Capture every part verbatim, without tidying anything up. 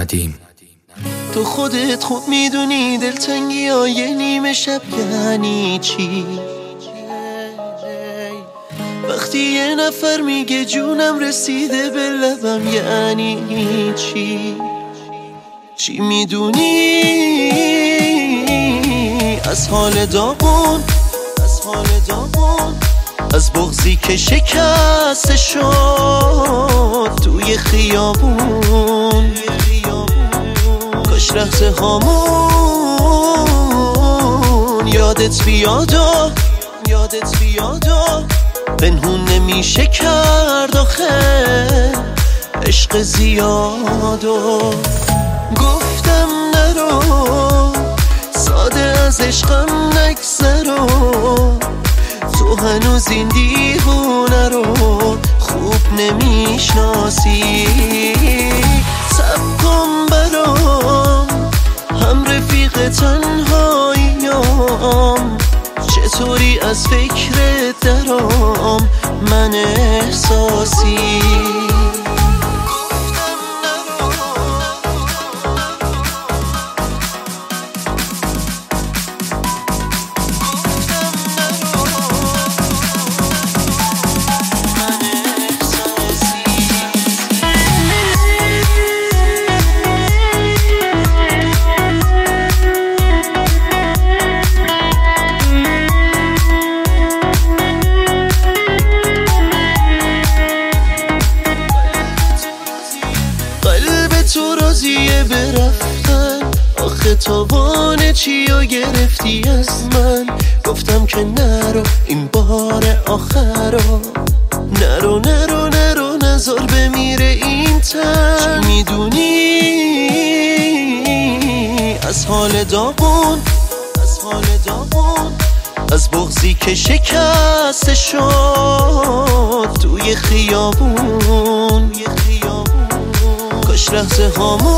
ندیم. تو خودت خوب میدونی دلتنگی های نیمه شب یعنی چی. وقتی یه نفر میگه جونم رسیده به لبم یعنی چی. چی میدونی از حال داغون، از حال داغون، از بغضی که شکسته شد توی خیابون. کاش لحظه هامون یادت بیاد و یادت بیاد و پنهون نمیشه کرد آخه عشق زیاد. و گفتم نرو ساده از عشقم نگذرو، تو هنوز این دیوونه رو خوب نمیشناسی. صبر کن برام هم رفیق تنهاییم، چطوری از فکرت درام من احساسی. تو راضیه برفتن، آخه تاوان چیو گرفتی از من. گفتم که نرو این بار آخرو، نرو نرو نرو نزار بمیره این تن. چی میدونی از حال داغون، از حال داغون، از بغضی که شکسته شد توی خیابون. کاش لحظه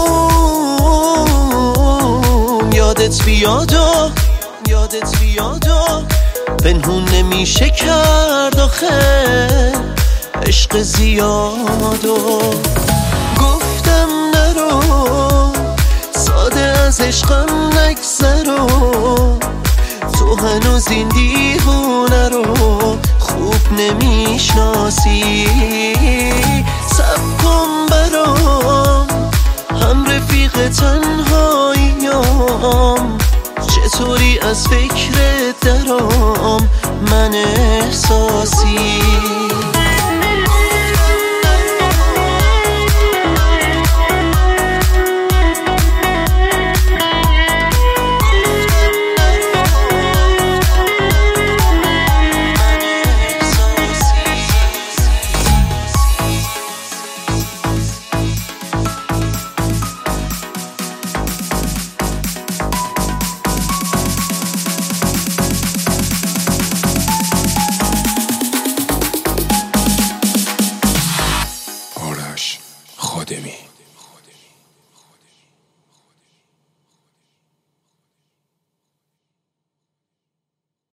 هامون یادت بیاد و یادت بیاد و پنهون نمیشه کرد آخه عشق زیاد. و گفتم نرو ساده از عشقم نگذرو، تو هنوز این دیوونه رو خوب نمیشناسی. صبر کن برام هم رفیق تنهاییم، چطوری از فکرت درام من احساسی. خادمی.